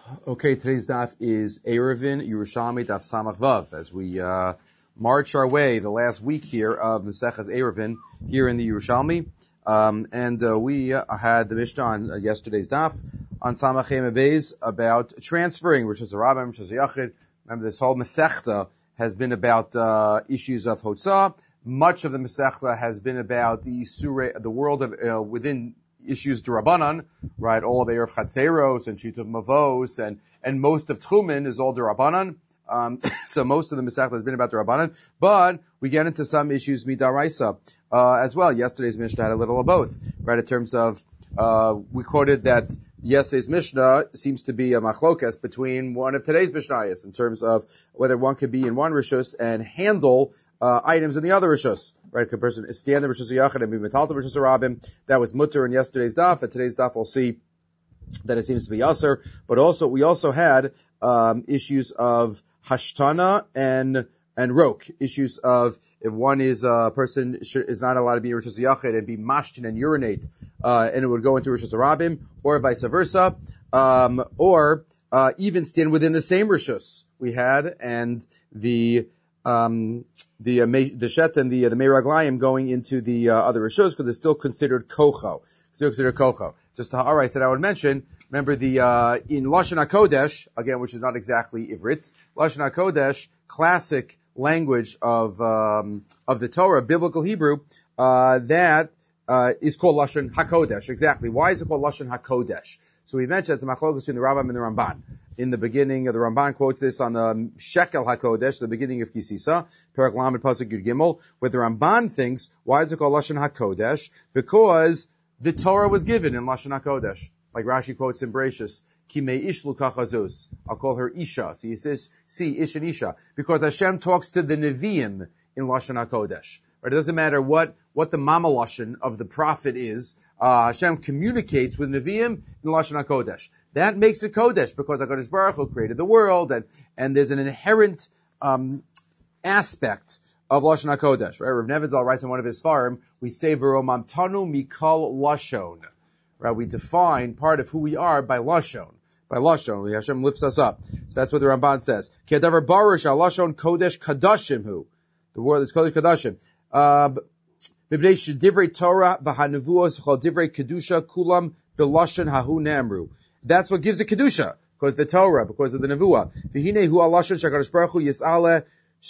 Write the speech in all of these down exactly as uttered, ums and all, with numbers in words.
Okay, today's daf is Eruvin Yerushalmi Daf Samach Vav. As we uh, march our way the last week here of Maseches Eruvin here in the Yerushalmi, um, and uh, we uh, had the Mishnah on uh, yesterday's daf on Samach Hema Beis about transferring Rosh Hashanah, Rosh Hashanah. Remember, this whole Masechta has been about uh, issues of Hotzah. Much of the Masechta has been about the Surah, the world of uh, within. Issues Durabanan, right? All of Erev Chatzeros and Shitov Mavos and, and most of Tchumen is all Durabanan. Um, so most of the Masechta has been about Durabanan, but we get into some issues Midaraisa, uh, as well. Yesterday's Mishnah had a little of both, right? In terms of, uh, we quoted that yesterday's Mishnah seems to be a machlokas between one of today's Mishnayos in terms of whether one could be in one Rishus and handle Uh, items in the other rishus, right? A person is stand in rishus yachid and be metalta rishus rabim. That was mutter in yesterday's daf. At today's daf, we'll see that it seems to be aser. But also, we also had um, issues of hashtana and and rok. Issues of if one is a uh, person sh- is not allowed to be in rishus yachid and be mashtin and urinate, uh, and it would go into rishus rabim, or vice versa, um, or uh, even stand within the same rishus we had, and the Um, the uh, the shet and the uh, the meiraglayim going into the uh, other rishos because they're still considered kocho. Still considered kocho. Just to, all right, said I would mention. Remember the uh, in Lashon HaKodesh again, which is not exactly Ivrit. Lashon HaKodesh, classic language of um, of the Torah, biblical Hebrew, uh, that uh, is called Lashon HaKodesh. Exactly. Why is it called Lashon HaKodesh? So we mentioned it's a machlokas between the Rambam and the Ramban. In the beginning, the Ramban quotes this on the Shekel HaKodesh, the beginning of Kisisa, Perek Lamed Pasuk Yud Gimel, where the Ramban thinks, why is it called Lashon HaKodesh? Because the Torah was given in Lashon HaKodesh. Like Rashi quotes in Bereshis, Kimei Ish Lukachazos. I'll call her Isha. So he says, see, Ish and Isha. Because Hashem talks to the Nevi'im in Lashon HaKodesh. Right? It doesn't matter what, what the Mama Lashon of the prophet is. Uh, Hashem communicates with Nevi'im in Lashon HaKodesh. That makes it Kodesh because HaKadosh Baruch Hu created the world and, and there's an inherent, um, aspect of Lashon HaKodesh, right? Rav Nevidzal writes in one of his farm, we say V'romamtanu mikol Lashon, right? We define part of who we are by Lashon. By Lashon, Hashem lifts us up. So that's what the Ramban says. Kedavar barush al Lashon Kodesh Kadashim hu. The word is Kodesh Kadashim. Uh, Divrei Torah v'hanevuos v'chol divrei kedusha kulam b'lashon hahu ne'amru. That's what gives it kedusha, because the Torah, because of the nevuah. V'hinei hu alashon shakadosh baruch hu yisale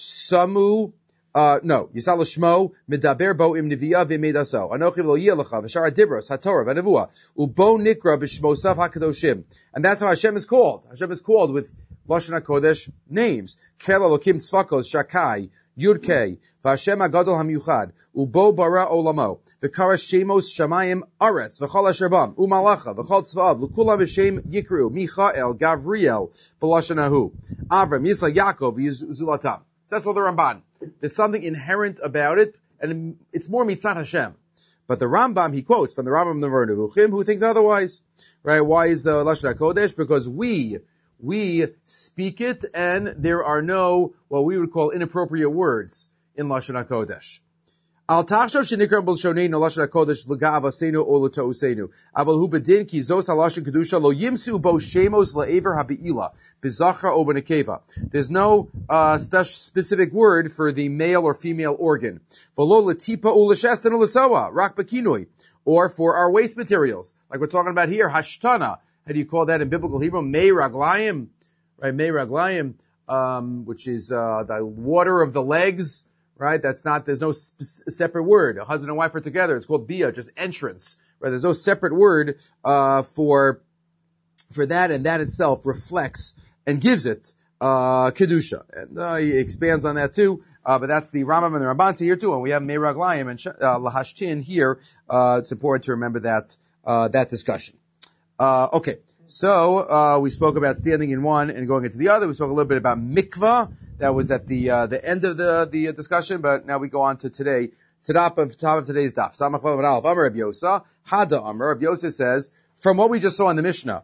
samu. Uh, no, yisale shmo medaber bo im neviah v'meidaso. Anochi v'lo yelecha v'shara dibros haTorah v'nevuah ubo nikra b'shmosav hakadoshim. And that's how Hashem is called. Hashem is called with Lashon HaKodesh names. Kel Elokim Tzvakos Shakai. Yudkei, Vashem Agadol HaMiyuchad, Ubo Bara Olamo, V'kara Shemos Shamayim Aretz, V'chol Asherbam, Umalacha, V'chol Tzvav, L'kula V'shem Yikru, Michael, Gavriel, B'lashanahu, Avram, Yisla Yaakov, Yizulatam. So that's what the Ramban. There's something inherent about it, and it's more Mitzat Hashem. But the Rambam, he quotes from the Rambam Nevuchim, who thinks otherwise. Right? Why is the Lashon HaKodesh? Because we, We speak it, and there are no, what we would call inappropriate words in Lashon HaKodesh. Al tachshav shenikra b'lshoneinu Lashon HaKodesh l'ga'avasenu o l'to'usenu. Aval hu bedin ki zos halashon kedusha lo yimsu bo shemos la'ever habe'ila b'zachra o b'nekeva. There's no uh, special specific word for the male or female organ. V'lo l'tipa u l'shesen u l'soa rak b'kinui. Or for our waste materials, like we're talking about here, hashtana. How do you call that in biblical Hebrew? Mei raglayim, right? Mei raglayim, um, which is uh, the water of the legs, right? That's not. There's no sp- separate word. A husband and wife are together. It's called bia, just entrance, right? There's no separate word uh, for for that, and that itself reflects and gives it uh, kedusha. And uh, he expands on that too. Uh, but that's the Rambam and the Ramban here too, and we have Mei raglayim and uh, lahashtin here. Uh, it's important to remember that uh, that discussion. Uh, okay, so, uh, we spoke about standing in one and going into the other. We spoke a little bit about mikvah. That was at the, uh, the end of the, the discussion, but now we go on to today, to top of, top of today's daf. Samach Vav Aleph, Amar Reb Yosa, Hada Amar, Reb Yosa says, from what we just saw in the Mishnah,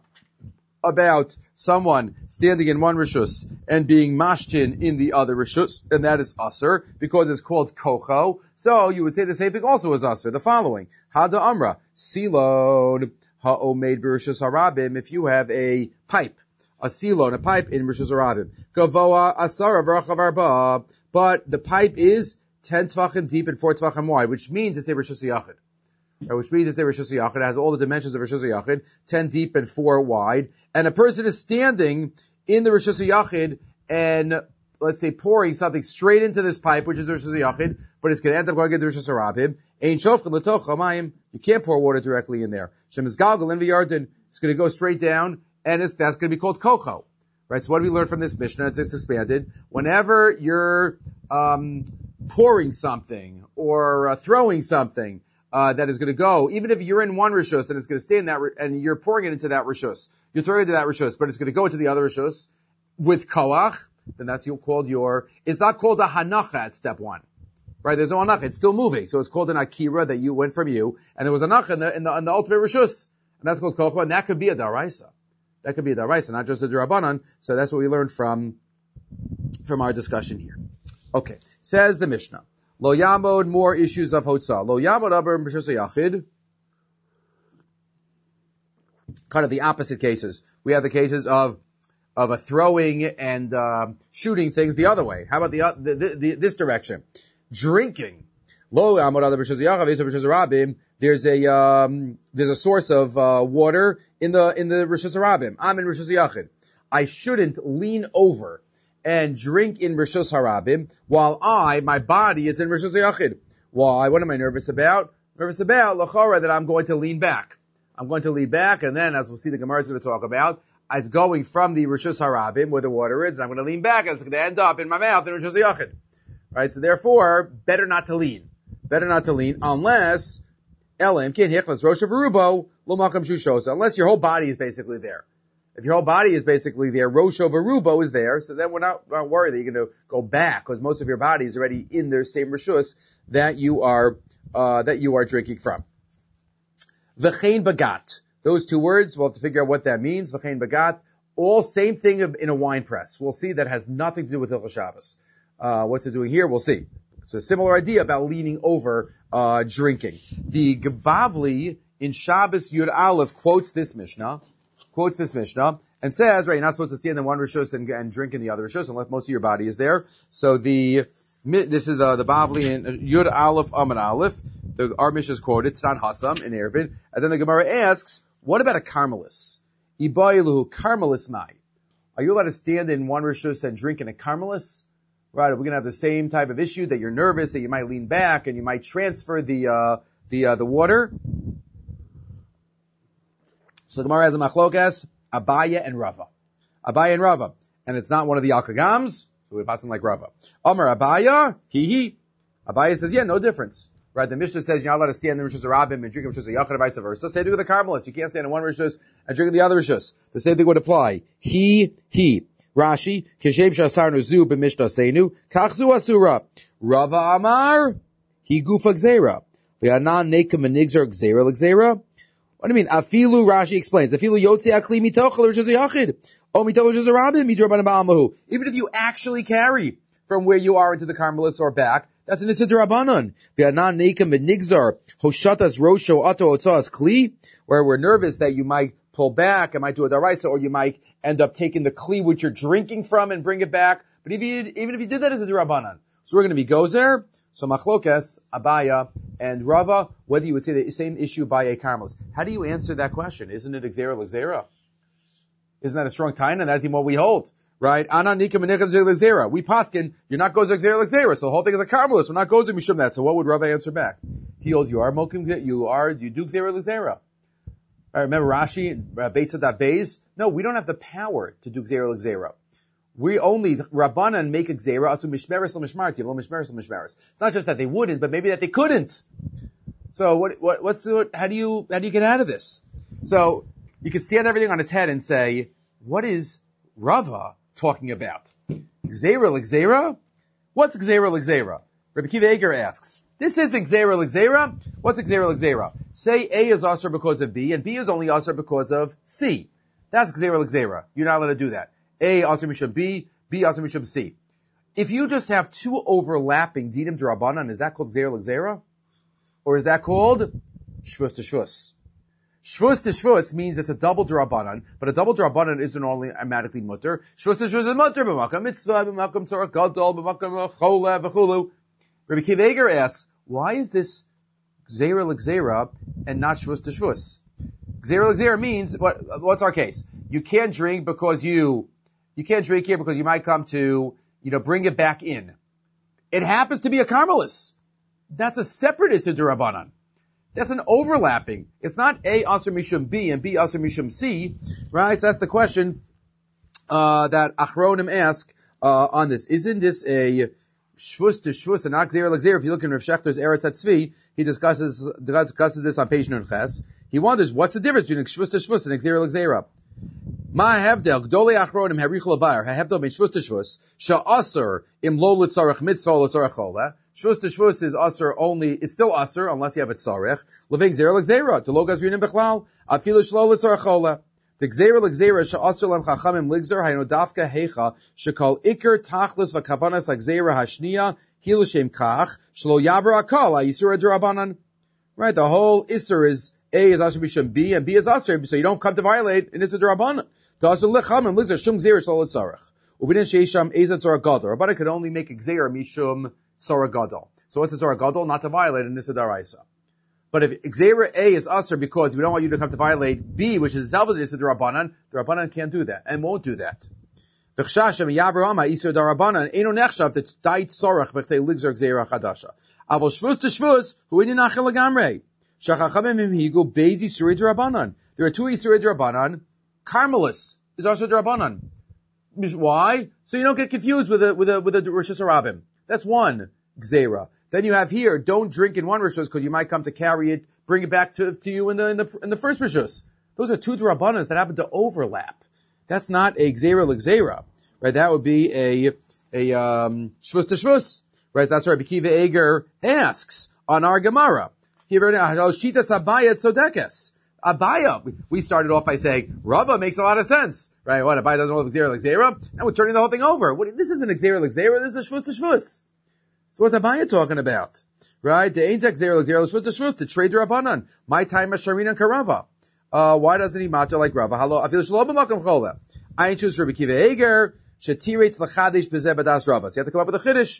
about someone standing in one rishus and being mashtin in the other rishus, and that is aser, because it's called kocho. So, you would say the same thing also as aser. The following, Hada Amra, Silon, ha'omed b'rishus harabim, if you have a pipe a silo and a pipe in Rishus Harabim. Gavoa asara v'rachav arba. But the pipe is ten tvachim deep and four tvachim wide, which means it's a Rishus Yachid. Which means it's a Rishus Yachid. It has all the dimensions of Rishus Yachid, ten deep and four wide. And a person is standing in the Rishus Yachid and, let's say, pouring something straight into this pipe, which is the Rishus Yachid, but it's going to end up going into the Rishus Harabim. Ein shofchen l'toch hamayim. You can't pour water directly in there. Shem is galgal in v'yarden. It's going to go straight down, and it's, that's going to be called kocho. Right? So what do we learn from this Mishnah? It's, it's expanded. Whenever you're, um, pouring something or uh, throwing something, uh, that is going to go, even if you're in one rishus and it's going to stay in that, and you're pouring it into that rishus, you're throwing it into that rishus, but it's going to go into the other rishus with koach, then that's called your, it's not called a hanacha at step one. Right? There's no hanacha. It's still moving. So it's called an akira that you went from you, and there was a hanacha in the, in the, in the ultimate rishus. And that's called kocha, and that could be a daraisa. That could be a daraisa, not just a darabanan. So that's what we learned from, from our discussion here. Okay. Says the Mishnah. Lo yamod, more issues of hotzah. Lo yamod aber b'rishus yachid. Kind of the opposite cases. We have the cases of, of a throwing and, uh, shooting things the other way. How about the, uh, the, the, the this direction? Drinking. Lo yamod aber b'rishus yachid, b'rishus rabim. There's a, um, there's a source of, uh, water in the, in the Rishus Harabim. I'm in Rishus Yachid. I shouldn't lean over and drink in Rishus Harabim while I, my body is in Rishus Yachid. Why? What am I nervous about? Nervous about, l'chora, that I'm going to lean back. I'm going to lean back, and then, as we'll see, the Gemara is going to talk about, it's going from the Rishus Harabim, where the water is, and I'm going to lean back, and it's going to end up in my mouth in Rishus Yachid. Right? So therefore, better not to lean. Better not to lean, unless, Elam, can't hit, let's rosh of Arubo, lo makam shushosa, unless your whole body is basically there. If your whole body is basically there, Rosh of Arubo is there, so then we're not, we're not worried that you're going to go back, because most of your body is already in their same Rishus that you are, uh, that you are drinking from. V'chein bagat. Those two words, we'll have to figure out what that means. V'chein bagat. All same thing in a wine press. We'll see that has nothing to do with Hilchos Shabbos. Uh, what's it doing here? We'll see. It's a similar idea about leaning over, uh, drinking. The Gebavli in Shabbos Yud Aleph quotes this Mishnah, quotes this Mishnah, and says, right, you're not supposed to stand in one rishus and, and drink in the other rishus unless most of your body is there. So the, this is the, the Bavli in Yud Aleph Amud Aleph. The, our Mishnah is quoted, it's not Hassam in Erevin. And then the Gemara asks, what about a Carmelis? Ibayiluhu Carmelis mai. Are you allowed to stand in one rishus and drink in a Carmelis? Right, are we going to have the same type of issue that you're nervous, that you might lean back and you might transfer the, uh, the, uh, the water? So the Gemara has a machlokas, Abaya and Rava. Abaya and Rava. And it's not one of the Al-Kagams, so we're passing like Rava. Amar Abaya, he he. Abaya says, yeah, no difference. Right, the Mishnah says you're not allowed to stand in the Rishus Harabim and drink in Rishus Yachid, vice versa. Same thing with the Carmelites. You can't stand in one Rishus and drink in the other Rishus. The same thing would apply. He, he. Rashi, Keshem Shasarnu Zu b'Mishnah Seinu, Kachzu Asura. Rava Amar, he gufa gzera. V'yanan nekem menigzer gzera l'gzera. What do you mean? Afilu, Rashi explains. Afilu yotze akli mitochel Rishus Yachid. O mitochel Rishus Harabim, midroban ba'amahu. Even if you actually carry from where you are into the Carmelites or back, that's an Isidra Rabbanon. V'yanan nekem menigzer hoshatas rosho ato otzas kli, where we're nervous that you might pull back, it might do a daraisa, or you might end up taking the kli which you're drinking from and bring it back. But if you, even if you did that as a Rabbanan, so we're going to be gozer. So Machlokes, Abaya, and Rava, whether you would say the same issue by a Carmelis. How do you answer that question? Isn't it Xera L'Xera? Isn't that a strong time? And that's even what we hold. Right? Ana Nika Menechem L'Xera. We paskin, you're not gozer Xera L'Xera. So the whole thing is a Carmelis. We're not gozer Mishum that. So what would Rava answer back? He holds, you are Mokim, you are, you do Xera L'Xera. I remember Rashi, uh, Beitza that Beis. No, we don't have the power to do Xera L'Xera. We only, Rabbanan make a Xera, asu mishmeres l'mishmarti, lo mishmeres l'mishmeres. It's not just that they wouldn't, but maybe that they couldn't. So what, what, what's, what, how do you, how do you get out of this? So, you can stand everything on its head and say, what is Rava talking about? Xera L'Xera? What's Xera L'Xera? Rabbi Kiva Eger asks, this is Xera L'Xera? What's Xera L'Xera? Say A is Asr because of B, and B is only Asr because of C. That's Xera L'Xera. You're not allowed to do that. A, Asr Mishum B, B, Asr Mishum C. If you just have two overlapping Dinim D'Rabbanan, is that called Xera L'Xera? Or is that called Shvus to Shvus? Shvus to shvus means it's a double drabanan, but a double drabanan isn't only automatically mutter. Shvus to shvus is mutter, b'makam mitzvah, b'makam tzorah gadol, b'makam chola, v'chulu. Rabbi Akiva Eiger asks, why is this gzeira l'gzeira and not shvus to shvus? Gzeira l'gzeira means, what, what's our case? You can't drink because you, you can't drink here because you might come to, you know, bring it back in. It happens to be a Carmelis. That's a separate Issa D'Rabbanan. That's an overlapping. It's not A Asr Mishum B and B Asr Mishum C, right? So that's the question, uh, that Achronim ask, uh, on this. Isn't this a Shvus to Shvus and not Gzeira l'Gzeira? If you look in Rav Shechter's Eretz HaTzvi, he discusses, discusses this on page Nun Ches. He wonders, what's the difference between Shvus to Shvus and Gzeira l'Gzeira? Ma hevdel gdolei achronim harichol avar hevdel ben shvus to shvus sha'aser im lo litzarech mitzvah litzarech chola. Shvus to shvus is aser only, it's still aser unless you have a tzarech. Levei gzeira l'gzeira to lo gazrinim bechlal afilu shlo litzarech chola. The gzeira l'gzeira sha'aser lem chachamim ligzer hayno dafka hecha shekol iker tachlis v'kavanas ha'gzeira hashniya hilu shem kach shlo yaver akal ha'yisur d'rabanan. Right, the whole isur is A is Asher B'Shem B, and B is Asher, so you don't come to violate in Issa D'Rabbanan. To Asher Lechamim, Ligzer, Shum Gzeir, Shalot Sarach. Ubinin Sheisham, Ezat Tzara Gadol. Rabbanan could only make a Gzeir, Mishum Tzara Gadol. So what's a Tzara Gadol? Not to violate in Issa D'Araisa. But if Gzeir A is Asher because we don't want you to come to violate B, which is itself in Issa D'Rabbanan, the Rabbanan can't do that, and won't do that. V'chshashem Yavrama, Issa D'Rabbanan, Eino Nechshav, that's Dai Tzarach, B'chtei Ligzer Gzeir Chadasha. Avol Shvus to Shvus, Hu Inin Achel Lagamrei. There are two Isurei D'Rabbanan. Carmelis is also D'Rabbanan. Why? So you don't get confused with a, with a, with a Rosh Hashanah. That's one Gzeira. Then you have here, don't drink in one Rosh Hashanah because you might come to carry it, bring it back to, to you in the, in the, in the first Rosh Hashanah. Those are two D'Rabbanans that happen to overlap. That's not a Gzeira l'Gzeira. Right? That would be a, a, um, Shvus to Shvus. Right? That's why Rabbi Akiva Eiger asks on our Gemara. Abaya. We started off by saying Rava makes a lot of sense, right? What Abaya doesn't know Gzeira l'Gzeira, and we're turning the whole thing over. What, this isn't a Gzeira l'Gzeira. This is a Shvus to Shvus. So what's Abaya talking about, right? The ain't Gzeira l'Gzeira Shvus to Shvus to trade Rabbanan. My time as Sharina Karava. Uh, why doesn't he matter like Rava? Hello, I feel shalom b'makom chola. I choose Rabbi Akiva Eiger. Shetirates l'chadish b'zeh b'das Rava. So you have to come up with a chiddush.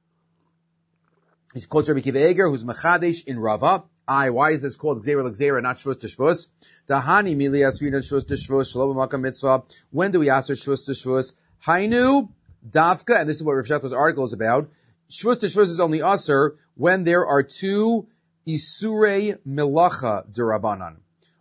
He quotes Rabbi Akiva Eiger, who's Mechadesh in Rava. I, why is this called Gzeira l'Gzeira, not Shvus to Shvus? Dahani mili asrina Shvus to Shvus, Shalom b'makam mitzvah. When do we ask for Shvus to Shvus? Hainu, Davka, and this is what Rav Shechter's article is about. Shvus to Shvus is only Aser when there are two Isurei Melacha D'Rabbanan,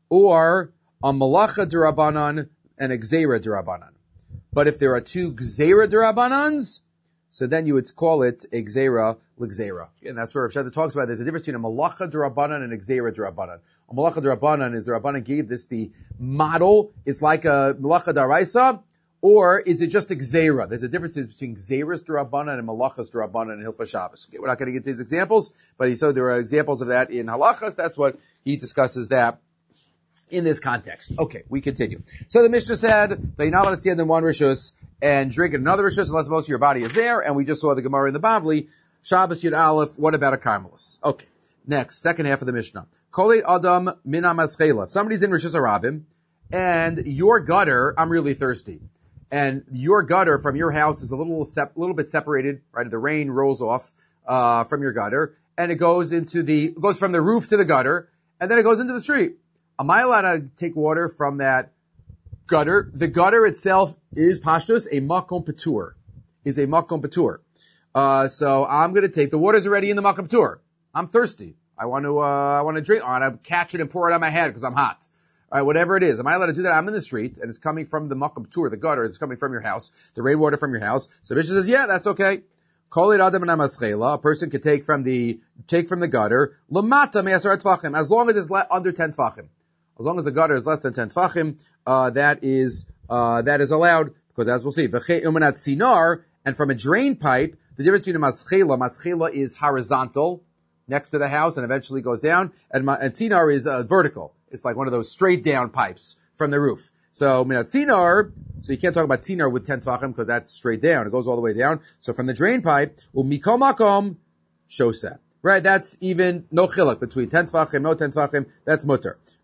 or a Melacha D'Rabbanan and a Gzeira D'Rabbanan. But if there are two Gzeira D'Rabbanans, so then you would call it a Gzeira l'Gzeira. And that's where Rav Shechter talks about there's a difference between a Malacha D'Rabbanan and a Gzeira D'Rabbanan. A Malacha D'Rabbanan is the Rabbanan gave this the model. It's like a Malacha D'Araisa, or is it just a Gzeira? There's a difference between Gzeiras D'Rabbanan and Malachas D'Rabbanan and Hilchos Shabbos. Okay, we're not going to get these examples, but he said there are examples of that in Halachas. That's what he discusses that in this context. Okay, we continue. So the Mishnah said that you're not allowed to stand in one Rishus and drink in another Rishus unless most of your body is there, and we just saw the Gemara in the Bavli, Shabbos Yud Aleph, what about a Carmelis? Okay, next, second half of the Mishnah. Kolei Adam Mina Maschela. If somebody's in Rishus Harabim, and your gutter, I'm really thirsty, and your gutter from your house is a little sep- little bit separated, right? The rain rolls off uh from your gutter, and it goes into the, goes from the roof to the gutter, and then it goes into the street. Am I allowed to take water from that gutter? The gutter itself is pashtus, a makom patur, is a makom patur. Uh, so I'm going to take, the water's already in the makom patur. I'm thirsty. I want to, uh, I want to drink, I want to catch it and pour it on my head because I'm hot. All right, whatever it is. Am I allowed to do that? I'm in the street and it's coming from the makom patur, the gutter, it's coming from your house, the rainwater from your house. So Mishnah says, yeah, that's okay. Kol adam and amaschela, a person could take from the, take from the gutter, lamata me'asar tvachim, as long as it's le- under ten tvachim. As long as the gutter is less than ten tvachim, uh, that is, uh, that is allowed, because as we'll see, v'chei umanat sinar, and from a drain pipe, the difference between a maschela, maschela is horizontal, next to the house, and eventually goes down, and, ma- and sinar is, uh, vertical. It's like one of those straight down pipes from the roof. So, minat sinar, so you can't talk about sinar with ten tvachim, because that's straight down, it goes all the way down. So from the drain pipe, u'mikol makom, shoseh. Right, that's even no chiluk between ten tvachim, no ten tvachim, that's mutter.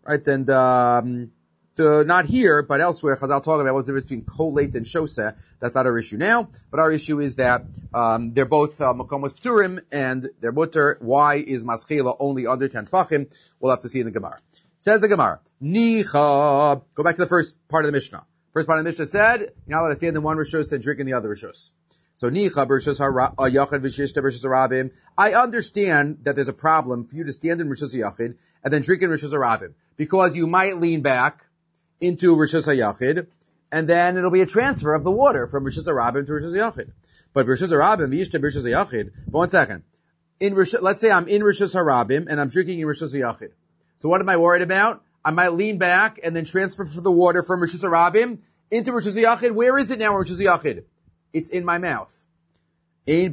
right? And, um, to, not here, but elsewhere, Chazal talk about what's the difference between kolate and shoseh. That's not our issue now, but our issue is that, um, they're both, uh, makomos pturim, and they're mutter. Why is maschila only under ten tfachim? We'll have to see in the Gemara. Says the Gemara, Nicha. Go back to the first part of the Mishnah. First part of the Mishnah said, you're not allowed to stand in one rishus and drink in the other rishus. So Nicha b'rishus ha'yachid v'shishta b'rishus harabim. I understand that there's a problem for you to stand in rishus ha'yachid and then drink in rishus harabim, because you might lean back into rishus ha'yachid, and then it'll be a transfer of the water from rishus harabim to rishus ha'yachid. But rishus harabim v'yishta b'rishus ha'yachid. But one second. In rishus, let's say I'm in rishus harabim and I'm drinking in rishus ha'yachid. So what am I worried about? I might lean back and then transfer the water from rishus harabim into rishus ha'yachid. Where is it now in rishus ha'yachid? It's in my mouth. Isn't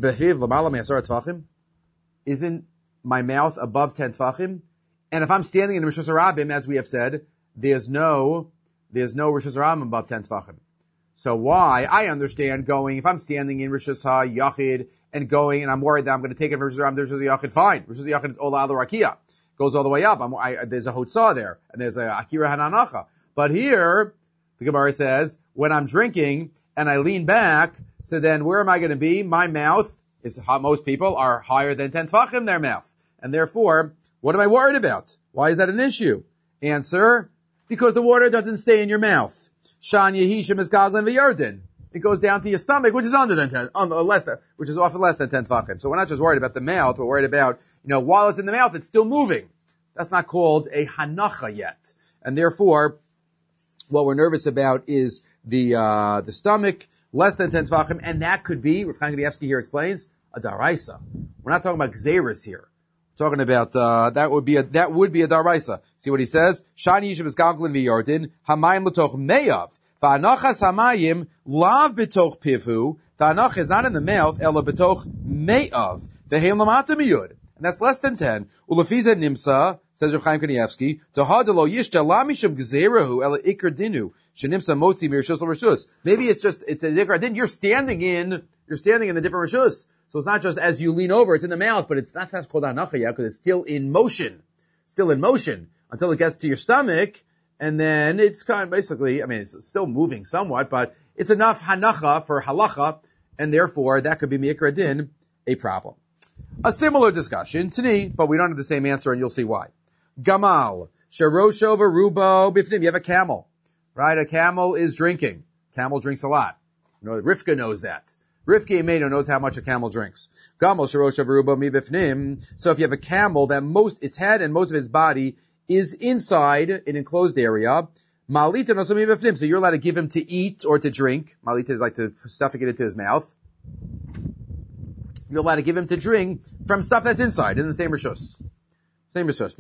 my mouth above ten tfachim? And if I'm standing in rishus harabim, as we have said, there's no, there's no rishus harabim above ten tfachim. So why? I understand going, if I'm standing in rishus ha'yachid and going, and I'm worried that I'm going to take it from rishus harabim to rishus ha'yachid, fine. Rishus ha'yachid is ola al rakia. Goes all the way up. I'm, I, there's a hotzah there, and there's a akira hananacha. But here, the Gemara says, when I'm drinking and I lean back, so then where am I going to be? My mouth is, most people are higher than ten tfachim, their mouth. And therefore, what am I worried about? Why is that an issue? Answer, because the water doesn't stay in your mouth. Shan yehishim is gaglin v'yardin. It goes down to your stomach, which is under than ten, um, less than, which is often less than ten tfachim. So we're not just worried about the mouth, we're worried about, you know, while it's in the mouth, it's still moving. That's not called a hanacha yet. And therefore, what we're nervous about is the, uh, the stomach, less than ten tfachim, and that could be, Rav Chaim Kanievsky here explains, a daraisa. We're not talking about gzeris here. We're talking about, uh, that would be a, that would be a daraisa. See what he says? Shani yishem is galglin v'yardin, hamayim l'toch meyav. V'anachas hamayim lav b'toch pivu. The anach is not in the mouth, ela b'toch meyav. V'heim lamata miyud. And that's less than ten. Ulefiza nimsa, says Rav Chaim Kanievsky, Tahadalo yishta la mishum gzerahu ela ikar dinu. Shenimsa motzi mirshus l'rishus. Maybe it's just, it's a ikar din. You're standing in, you're standing in a different rishus. So it's not just as you lean over, it's in the mouth, but it's not that's called anacha yet, because it's still in motion. Still in motion. Until it gets to your stomach, and then it's kind of basically, I mean, it's still moving somewhat, but it's enough hanacha for halacha, and therefore that could be mikra din, a problem. A similar discussion, tani, but we don't have the same answer, and you'll see why. Gamal, sharosho v'rubo bifnim. You have a camel, right? A camel is drinking. Camel drinks a lot. You know, Rivka knows that. Rivka Imenu knows how much a camel drinks. Gamal, sharosho v'rubo mi bifnim. So if you have a camel that most, its head and most of its body is inside an enclosed area, malita noso mi bifnim. So you're allowed to give him to eat or to drink. Malita is like to stuffing it into his mouth. You're allowed to give him to drink from stuff that's inside, in the same rishus. Same rishus.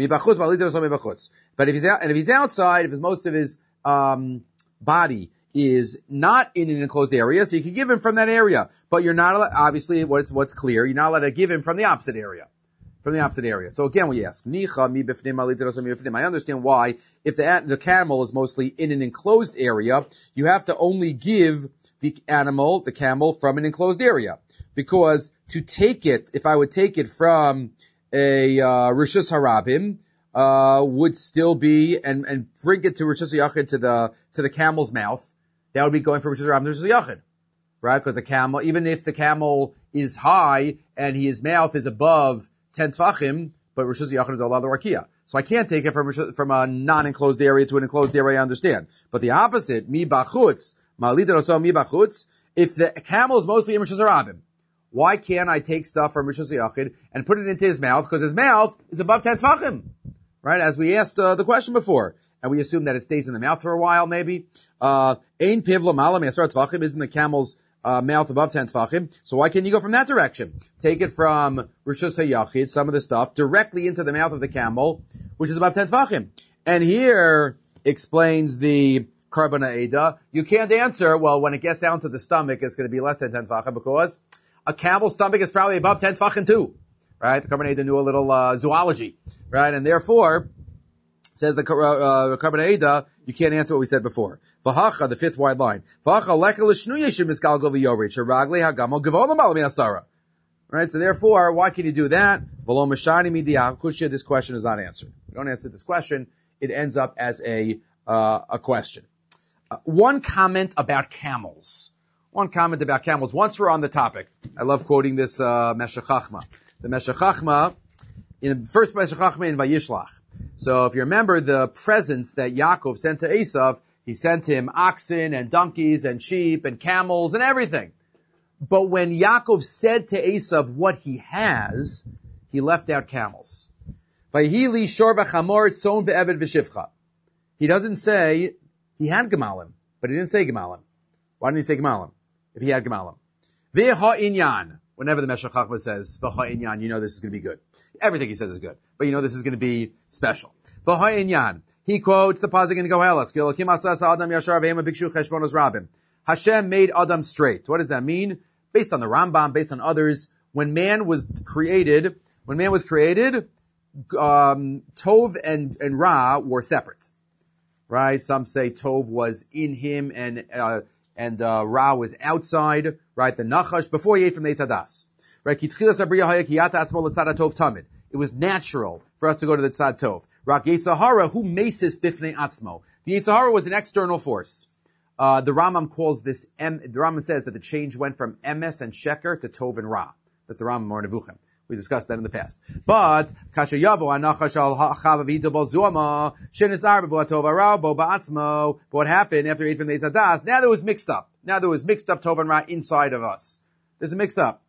But if he's out, and if he's outside, if most of his, um, body is not in an enclosed area, so you can give him from that area. But you're not allowed, obviously, what's, what's clear, you're not allowed to give him from the opposite area. From the opposite area. So again, we ask, Nicha mi bifnim, malita noso mi bifnim. I understand why, if the, the camel is mostly in an enclosed area, you have to only give the animal, the camel, from an enclosed area. Because to take it, if I would take it from a uh, rishus harabim, uh, would still be and and bring it to rishus yachid to the to the camel's mouth, that would be going from rishus harabim to rishus yachid, right? Because the camel, even if the camel is high and his mouth is above ten tfachim, but rishus yachid is Allah the rakia, so I can't take it from from a non-enclosed area to an enclosed area. I understand, but the opposite, mi bachutz, malida noso mi bachutz. If the camel is mostly in rishus harabim, why can't I take stuff from Rishus Yachid and put it into his mouth? Because his mouth is above ten tfachim, right? As we asked uh, the question before, and we assume that it stays in the mouth for a while, maybe. Uh, Ein pivlo malam yasar tfachim, isn't the camel's uh, mouth above ten tfachim? So why can't you go from that direction? Take it from Rishus Yachid, some of the stuff, directly into the mouth of the camel, which is above ten tfachim. And here explains the Karbana Eda. You can't answer, well, when it gets down to the stomach, it's going to be less than ten tfachim, because a camel's stomach is probably above ten tfachim too, right? The Karbana Eda knew a little uh, zoology, right? And therefore, says the uh, Karbana Eda, you can't answer what we said before. V'hacha, the fifth wide line. V'hacha lecha l'shnuya shemiskal v'yorich ragli hagamal gavolam alami asara. Right? So therefore, why can you do that? V'lo mashani midiyakushya. This question is not answered. We don't answer this question it ends up as a, uh, a question. Uh, one comment about camels. One comment about camels. Once we're on the topic, I love quoting this, uh, Meshech Chachma. The Meshech Chachma, in the first Meshech Chachma in Vayishlach. So if you remember the presents that Yaakov sent to Esav, he sent him oxen and donkeys and sheep and camels and everything. But when Yaakov said to Esav what he has, he left out camels. Vayhili shor v'chamor tzon ve'eved v'shivcha. He doesn't say he had gemalim, but he didn't say gemalim. Why didn't he say gemalim if he had gemalim? V'ha inyan. Whenever the Meshech Chachma says v'ha inyan, you know this is going to be good. Everything he says is good, but you know this is going to be special. V'ha inyan. He quotes the pasuk in Koheles. Hashem made Adam straight. What does that mean? Based on the Rambam, based on others, when man was created, when man was created, um, Tov and, and Ra were separate. Right? Some say Tov was in him and, uh, and, uh, Ra was outside. Right? The Nachash, before he ate from the Eitz Hadas. Right? It was natural for us to go to the Tzad Tov. Rak Yetzirah, who mesis bifnei atzmo. The Yetzirah was an external force. Uh, the Rambam calls this, em, the Rambam says that the change went from emes and sheker to tov and ra. That's the Rambam or Nevuchim. We discussed that in the past. But, kasha yavo anachash al chavav bo zuama, shenisar bo tov ara bo ba'atzmo. But what happened after he ate from the Eitz Hadas? Now there was mixed up. Now there was mixed up tov and ra inside of us. There's a mix up.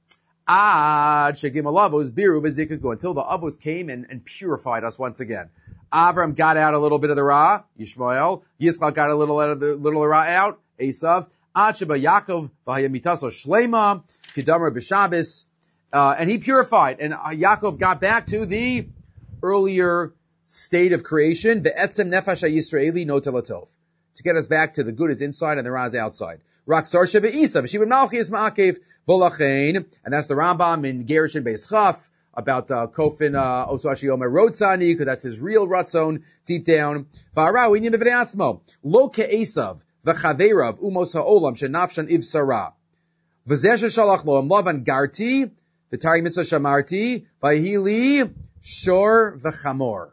Ad shegim alavos biru v'zikaku, until the avos came and, and purified us once again. Avram got out a little bit of the Ra, Yishmael. Yisrael got a little of the little Ra out, Esav. Ad sheba Yaakov v'hayamitaso shlema kidamar b'Shabbos, uh, and he purified. And Yaakov got back to the earlier state of creation, ve'etzem nefesh ha'Yisraeli no telatov, to get us back to the good is inside and the Ra is outside. Raksar sheba Esav sheba Malchi is ma'akev v'lachein, and that's the Rambam in Gerushin Beis Chaf. About uh, Kofin uh, Oswashi Omer Rodzani, because that's his real Ratzon deep down. V'arau inyan b'vnei atzmo lo ke'esav v'chaverav umos ha'olam shenafshan ivsara v'zeh sheshalach lo amlavan garti v'tari mitzvah shamarti v'hili shor v'chamor.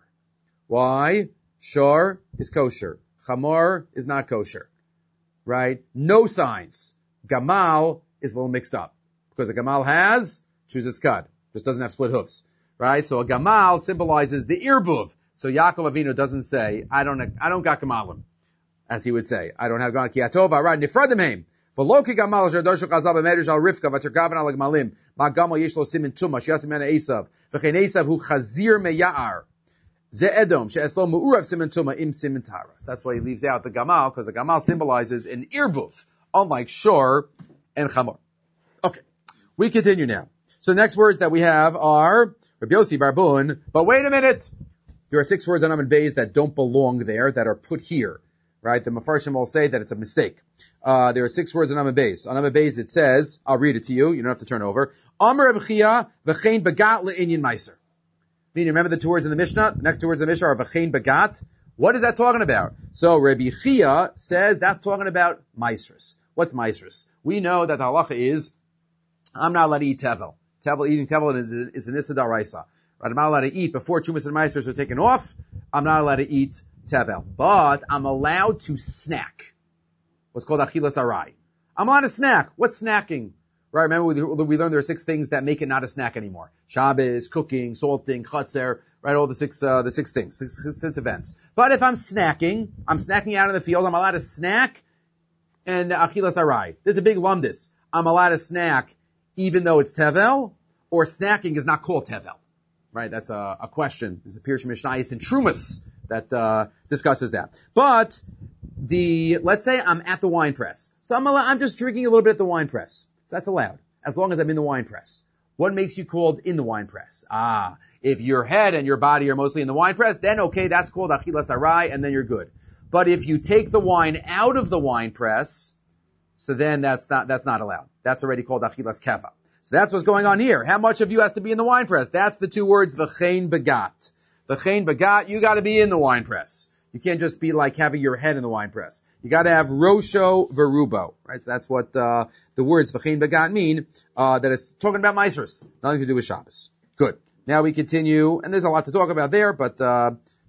Why? Shor is kosher. Chamor is not kosher. Right? No signs. Gamal is a little mixed up because a gamal has chooses kad. Just doesn't have split hoofs, right? So a gamal symbolizes the irbuv. So Yaakov Avinu doesn't say, I don't, I don't got gamalim, as he would say. I don't have gamal. Ki atova, right? Nifradim heim. V'lo ki gamal asher dorshu chazal b'medrish al Rivka v'tergavan al gamalim. Ma gamal yesh lo simin tuma shiyasim mena Esav. V'chein Esav hu chazir meya'ar. Ze edom she'eslo mu'urav simin tuma im simin taras. That's why he leaves out the gamal, because the gamal symbolizes an irbuv, unlike shor and chamor. Okay. We continue now. So the next words that we have are Rabbi Yossi Barbun. But wait a minute. There are six words on Amud Beis that don't belong there, that are put here. Right? The Mefarshim will say that it's a mistake. Uh, there are six words on Amud Beis. On Amud Beis it says, I'll read it to you. You don't have to turn over. Amar Reb Chia v'chein begat le'inyan meiser. Meaning, remember the two words in the Mishnah? The next two words in the Mishnah are v'chein begat. What is that talking about? So Rabbi Chia says that's talking about meisers. What's meisers? We know that the halacha is, I'm not allowed to eat tevel. Tevel, eating tevel is, is an issa d'oraisa. Right? I'm not allowed to eat before Chumas and Meisers are taken off. I'm not allowed to eat tevel. But I'm allowed to snack. What's called achilas arai. I'm allowed to snack. What's snacking? Right? Remember we, we learned there are six things that make it not a snack anymore. Shabbos, cooking, salting, chutzer, right? All the six, uh, the six things, six, six, six events. But if I'm snacking, I'm snacking out in the field, I'm allowed to snack and achilas arai. There's a big lumdis. I'm allowed to snack even though it's tevel, or snacking is not called tevel. Right? That's a, a question. There's a Pirush Mishnayos in Trumas that, uh, discusses that. But, the, let's say I'm at the wine press. So I'm allowed, I'm just drinking a little bit at the wine press. So that's allowed. As long as I'm in the wine press. What makes you called in the wine press? Ah, if your head and your body are mostly in the wine press, then okay, that's called achilas arai, and then you're good. But if you take the wine out of the wine press, so then that's not, that's not allowed. That's already called achilas keva. So that's what's going on here. How much of you has to be in the wine press? That's the two words, v'chein begat. V'chein begat, you gotta be in the wine press. You can't just be like having your head in the wine press. You gotta have rosho verubo, right? So that's what, uh, the words v'chein begat mean, uh, that it's talking about meisers. Nothing to do with Shabbos. Good. Now we continue, and there's a lot to talk about there, but, uh,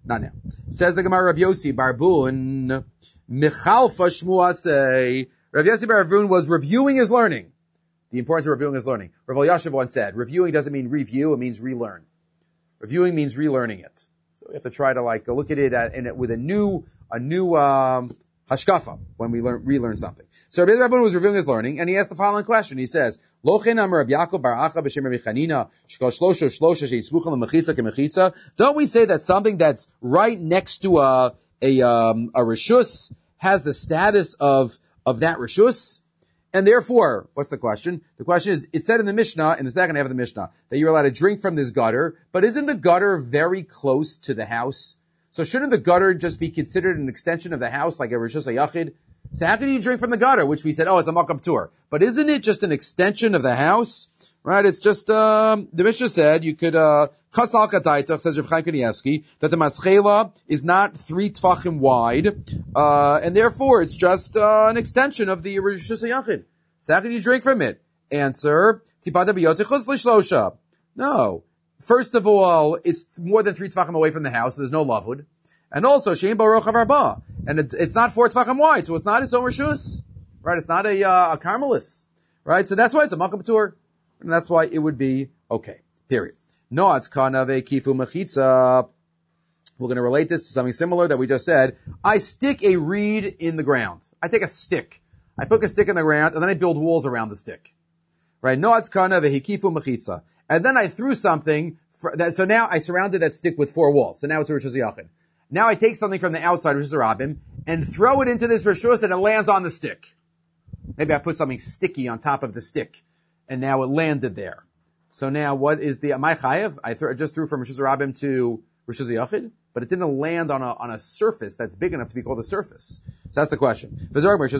Not now. Says the Gemara, Rabbi Yossi Barbun, Michalfa Shmuasei. Rabbi Yossi Barbun was reviewing his learning. The importance of reviewing his learning. Rav Elyashiv once said, reviewing doesn't mean review, it means relearn. Reviewing means relearning it. So we have to try to like look at it at, in it with a new, a new, um, hashkafa when we learn, relearn something. So Rabbi Rabban was reviewing his learning, and he asked the following question. He says, Lochin amar Rabbi Yaakov bar Acha b'shem Rabbi Chanina, shkol shlosha shlosha sheyitzbucham l'mechitza k'mechitza. Don't we say that something that's right next to a, a, um, a rishus has the status of, of that rishus? And therefore, what's the question? The question is, it said in the Mishnah, in the second half of the Mishnah, that you're allowed to drink from this gutter, but isn't the gutter very close to the house? So shouldn't the gutter just be considered an extension of the house, like a Rishus HaYachid? So how can you drink from the gutter, which we said, oh, it's a Makam Tur. But isn't it just an extension of the house? Right? It's just, um, the Mishnah said you could, uh, Kasal Kataitach, says Rav Chaim Kanievsky, that the Maschela is not three Tvachim wide, uh, and therefore it's just, uh, an extension of the Rishus HaYachid. So how can you drink from it? Answer, Tipada B'yotichus L'shlosha. No. First of all, it's more than three Tvachim away from the house, so there's no lavud. And also, Shein Baruch Arba. And it, it's not four Tvachim wide, so it's not its own Rishus. Right? It's not a, uh, a Carmelis. Right? So that's why it's a Makam Tur. And that's why it would be okay. Period. No, it's kana ve'kifu mechitza. We're going to relate this to something similar that we just said. I stick a reed in the ground. I take a stick. I put a stick in the ground, and then I build walls around the stick. Right? No, it's kana ve'kifu mechitza. And then I threw something, for that, so now I surrounded that stick with four walls. So now it's a Rishus HaYachid. Now I take something from the outside, Rishus HaRabim, and throw it into this Rishus, and it lands on the stick. Maybe I put something sticky on top of the stick. And now it landed there. So now what is the, am I chayev? I th- just threw from Rishus HaRabim to Rishus HaYachid, but it didn't land on a, on a surface that's big enough to be called a surface. So that's the question. So what's the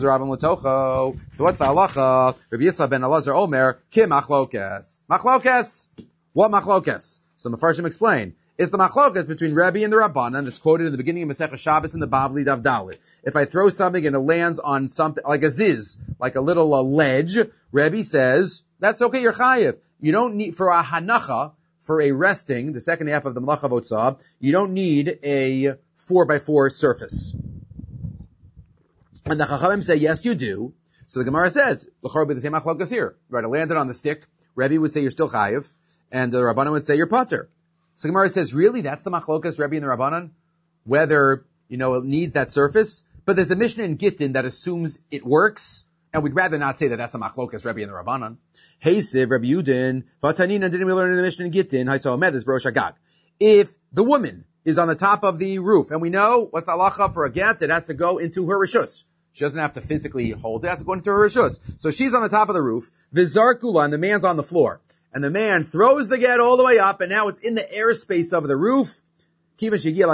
halacha? Rabbi Yisrael ben Elazar Omer, ki machlokes. Machlokes? What machlokes? So the Mefarshim explain. It's the machlokes between Rebbe and the Rabbanan that's quoted in the beginning of Masechah Shabbos in the Bavli Dav Dalit. If I throw something and it lands on something, like a ziz, like a little uh, ledge, Rebbe says, that's okay, you're chayiv. You don't need, for a hanacha, for a resting, the second half of the Malacha Votzah, you don't need a four by four surface. And the Chachamim say, yes, you do. So the Gemara says, l'chor be the same machlokes here. Right, it landed on the stick. Rebbe would say you're still chayiv, and the Rabbanan would say you're pater. So the Gemara says, really, that's the machlokes, Rebbe and the Rabbanan? Whether, you know, it needs that surface? But there's a Mishnah in Gittin that assumes it works, and we'd rather not say that that's a machlokes, Rebbe and the Rabbanan. Hey, Siv, Rebbe Yudin, Vatanina, didn't we learn in the Mishnah in Gittin? Haiso Omed is Barosh Agag. If the woman is on the top of the roof, and we know what's the halacha for a get, it has to go into her rishus. She doesn't have to physically hold it, it has to go into her rishus. So she's on the top of the roof, Vizarkula, and the man's on the floor. And the man throws the get all the way up, and now it's in the airspace of the roof. So you see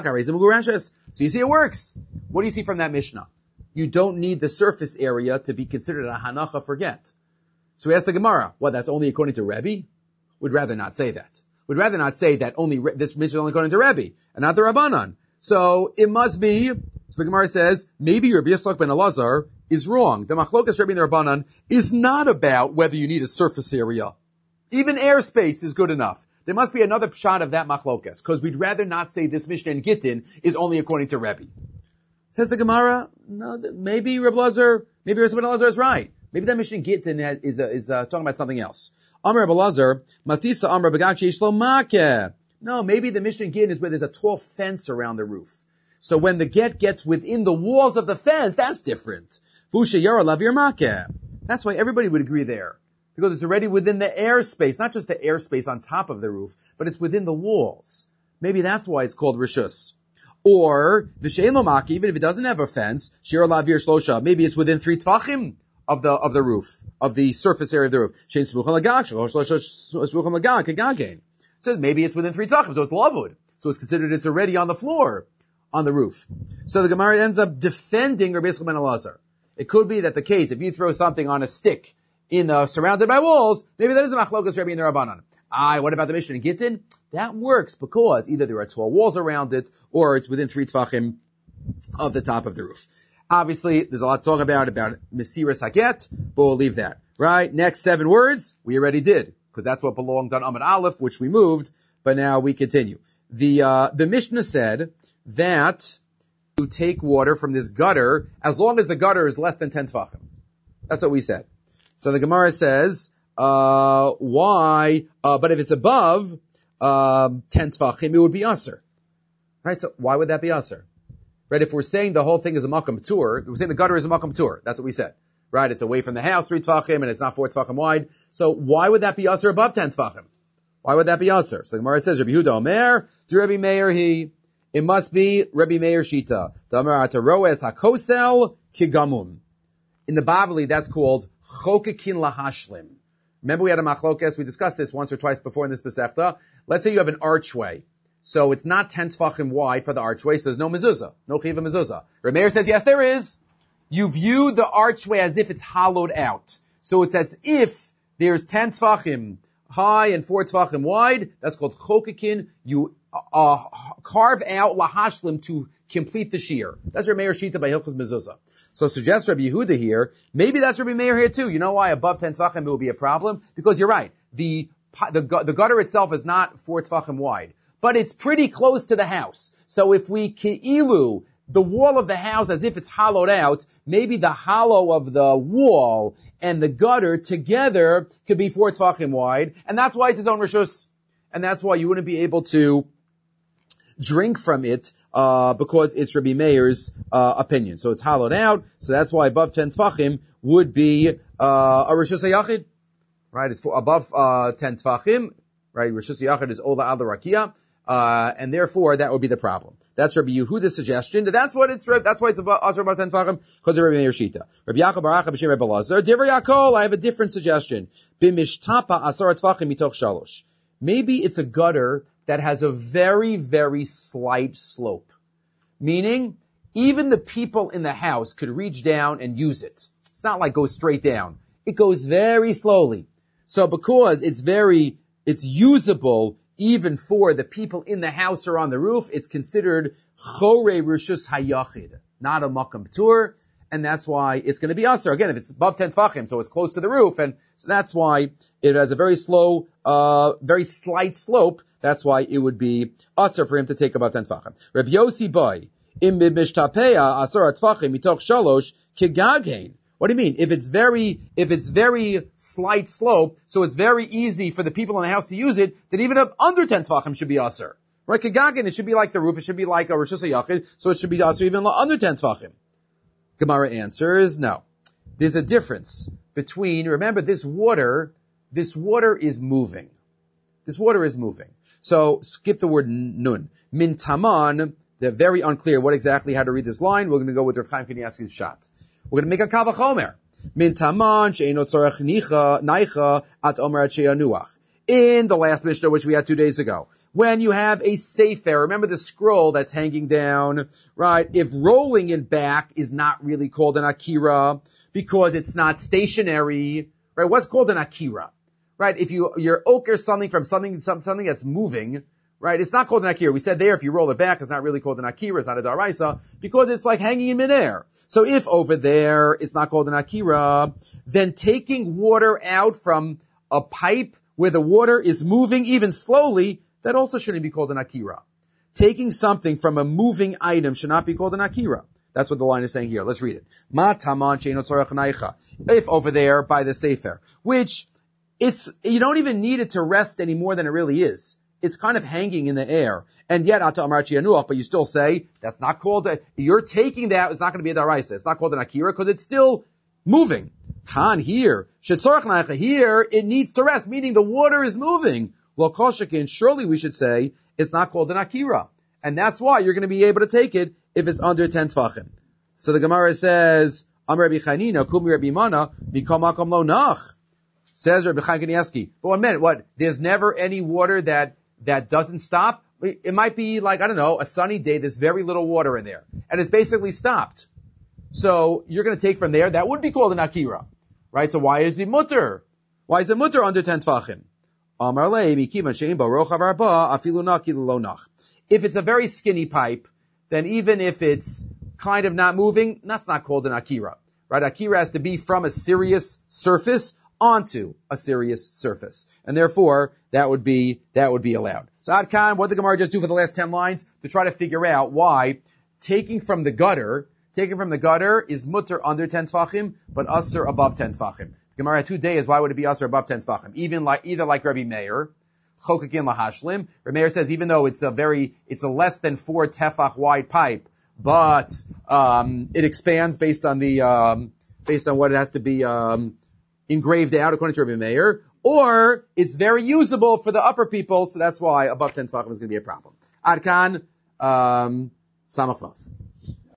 it works. What do you see from that Mishnah? You don't need the surface area to be considered a hanacha for get. So we ask the Gemara, well, that's only according to Rebbe? We'd rather not say that. We'd rather not say that only Re- this Mishnah is only according to Rebbe, and not the Rabbanan. So it must be, so the Gemara says, maybe Rabbi Yisrael ben Elazar is wrong. The machlokas Rebbe and the Rabbanan is not about whether you need a surface area. Even airspace is good enough. There must be another pshat of that machlokas, because we'd rather not say this Mishnah in Gittin is only according to Rebbe. Says the Gemara, no, maybe Rabbi Elazar, maybe Rabbi Elazar is right. Maybe that Mishnah in Gittin is, uh, is uh, talking about something else. Amar Rabbi Elazar, Mastisa Amar Bagak Sheishlo Makeh. No, maybe the Mishnah in Gittin is where there's a tall fence around the roof. So when the get gets within the walls of the fence, that's different. Fusha Yara Lavir Makeh. That's why everybody would agree there. Because it's already within the airspace, not just the airspace on top of the roof, but it's within the walls. Maybe that's why it's called Rishus. Or, V'shein lo maki, even if it doesn't have a fence, Shir lavir shlosha, maybe it's within three tvachim of the, of the roof, of the surface area of the roof. Shein smucham lagag, shalosh smucham lagag, kagagein. So maybe it's within three tvachim, so it's lavud. So it's considered it's already on the floor, on the roof. So the Gemara ends up defending Rabbi Yisrael ben Elazar. It could be that the case, if you throw something on a stick, in the, surrounded by walls, maybe that is a machlokas Rebbe and the Rabbanan. Aye, what about the Mishnah in Gittin? That works because either there are tall walls around it, or it's within three tvachim of the top of the roof. Obviously, there's a lot to talk about, about Mesiras Haget, but we'll leave that. Right? Next seven words, we already did, because that's what belonged on Amud Aleph, which we moved, but now we continue. the uh, the Mishnah said that you take water from this gutter as long as the gutter is less than ten tefachim. That's what we said. So the Gemara says, uh, why? Uh, but if it's above uh, ten tefachim, it would be aser. Right? So why would that be aser? Right? If we're saying the whole thing is a makam tur, we're saying the gutter is a makam tur. That's what we said. Right? It's away from the house, three tefachim, and it's not four tefachim wide. So why would that be aser above ten tefachim? Why would that be aser? So the Gemara says, Rabbi Yehuda Omer, do Rabbi Meir he? It must be Rabbi Meir Shita. Damar ataroes hakosel kigamun. In the Bavli, that's called chokekin lahashlim. Remember we had a machlokes, we discussed this once or twice before in this Masechta. Let's say you have an archway. So it's not ten tefachim wide for the archway, so there's no mezuzah, no chiva mezuzah. Rabbi Meir says, yes, there is. You view the archway as if it's hollowed out. So it's as if there's ten tefachim high and four tefachim wide. That's called chokekin. You uh, carve out lahashlim to complete the shear. That's Rabbi Meir Shita by Hilchos Mezuzah. So suggests Rabbi Yehuda here, maybe that's Rabbi Meir here too. You know why above ten tefachim it will be a problem? Because you're right. The, the, the gutter itself is not four tefachim wide, but it's pretty close to the house. So if we ki'ilu the wall of the house as if it's hollowed out, maybe the hollow of the wall and the gutter together could be four tefachim wide, and that's why it's its own rishus. And that's why you wouldn't be able to drink from it, uh, because it's Rabbi Meir's, uh, opinion. So it's hollowed out, so that's why above ten tefachim would be, uh, a Rishus HaYachid. Right? It's for above, uh, ten tefachim. Right? Rishus HaYachid is Ola Al Rakia. Uh, and therefore that would be the problem. That's Rabbi Yehuda's suggestion. That's what it's, that's why it's above, also above ten tefachim, because of Rabbi Meir Shita. Rabbi Yaakov Baracha B'Shem Rabbi Lazar. Divrei Yaakov, I have a different suggestion. B'mishtapa asar tefachim mitoch shalosh. Maybe it's a gutter that has a very, very slight slope. Meaning, even the people in the house could reach down and use it. It's not like goes straight down. It goes very slowly. So because it's very, it's usable even for the people in the house or on the roof, it's considered chore rishus hayachid, not a makam tur. And that's why it's going to be aser. Again, if it's above ten tefachim, so it's close to the roof, and so that's why it has a very slow, uh, very slight slope. That's why it would be aser for him to take above ten tefachim. Rabbi Yossi boy, im mishtapea aser tefachim mitoch shalosh kigagain. What do you mean? If it's very, if it's very slight slope, so it's very easy for the people in the house to use it, then even up under ten tefachim should be aser. Right? Kigagain, it should be like the roof. It should be like a rishus hayachid, so it should be aser even under ten tefachim. Gemara answers, no. There's a difference between, remember this water, this water is moving. This water is moving. So skip the word nun. Min taman, they're very unclear what exactly how to read this line. We're going to go with Rav Chaim Kanievsky's shot. We're going to make a kal vachomer. Min taman she'eno tzorech nicha naicha at omer at she'anuach. In the last Mishnah, which we had two days ago, when you have a sefer, remember the scroll that's hanging down, right? If rolling it back is not really called an akira because it's not stationary, right? What's called an akira, right? If you you're oker something from something something that's moving, right? It's not called an akira. We said there if you roll it back, it's not really called an akira. It's not a daraisa because it's like hanging in midair. So if over there it's not called an akira, then taking water out from a pipe where the water is moving even slowly, that also shouldn't be called an akira. Taking something from a moving item should not be called an akira. That's what the line is saying here. Let's read it. Ma taman she'eno tzorech naicha. If over there by the sefer, which it's, you don't even need it to rest any more than it really is. It's kind of hanging in the air. And yet, ata amar chianuach, but you still say, that's not called a, you're taking that, it's not going to be a daraisa. It's not called an akira because it's still moving. Khan here, shetzorech naicha, here, it needs to rest, meaning the water is moving. Well, koshakin, surely we should say it's not called an akira. And that's why you're going to be able to take it if it's under ten tefachim. So the Gemara says, Amar Rabbi Chanina, Kumi Rabbi Mana, Mikol Makom Lo Nach. Says Rabbi Chaim Kanievsky. But one minute, what? There's never any water that, that doesn't stop? It might be like, I don't know, a sunny day, there's very little water in there. And it's basically stopped. So you're going to take from there, that would be called an akira. Right? So why is it mutter? Why is it mutter under ten tefachim? If it's a very skinny pipe, then even if it's kind of not moving, that's not called an akira. Right? Akira has to be from a serious surface onto a serious surface. And therefore, that would be, that would be allowed. So Ad Kan, what did the Gemara just do for the last ten lines? To try to figure out why taking from the gutter, taking from the gutter is mutter under ten tfachim, but usher above ten tfachim. Gemara had two days, why would it be usher above ten tfachim? Even like, either like Rabbi Meir, chokakin lahashlim. Rabbi Meir says even though it's a very, it's a less than four tefach wide pipe, but, um, it expands based on the, um, based on what it has to be, um, engraved out according to Rabbi Meir, or it's very usable for the upper people, so that's why above ten tefachim is going to be a problem. Ad Kan, um, Samach Vav.